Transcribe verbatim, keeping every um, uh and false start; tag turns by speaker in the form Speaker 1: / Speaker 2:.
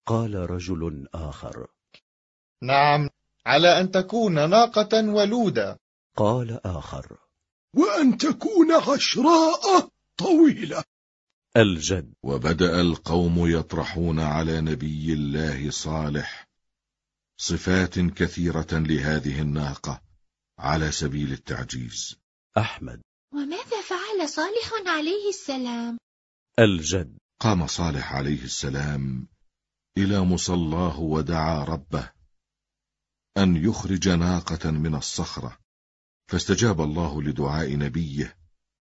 Speaker 1: قال رجل آخر:
Speaker 2: نعم، على أن تكون ناقة ولودة.
Speaker 1: قال آخر:
Speaker 3: وأن تكون عشراء طويلة.
Speaker 1: الجد:
Speaker 4: وبدأ القوم يطرحون على نبي الله صالح صفات كثيرة لهذه الناقة على سبيل التعجيز.
Speaker 1: أحمد:
Speaker 5: وماذا فعل صالح عليه السلام؟
Speaker 1: الجد:
Speaker 4: قام صالح عليه السلام إلى مصلاه ودعا ربه أن يخرج ناقة من الصخرة، فاستجاب الله لدعاء نبيه